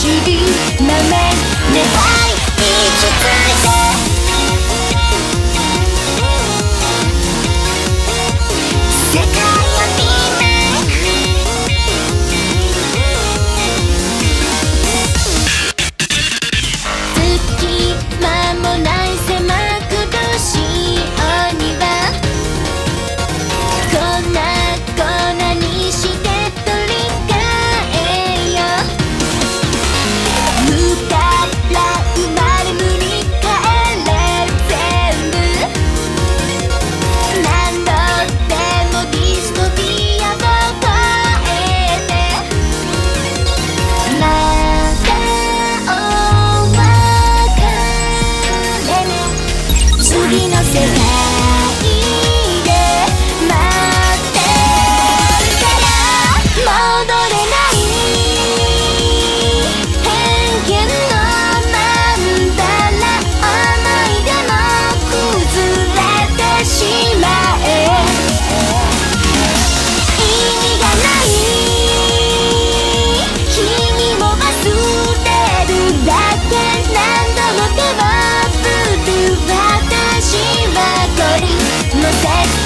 しり豆願い生きついて世界を見隙間もない狭苦しいお庭粉々にして取り替えよ無から生まれ無に帰れ全部何度でもディストピアを超えてまたお別れね次の世界で待ってるから戻れない偏見のなんだら思い出も崩れてしまえ意味がない君も忘れるだけ何度も手を振る私はこりのせ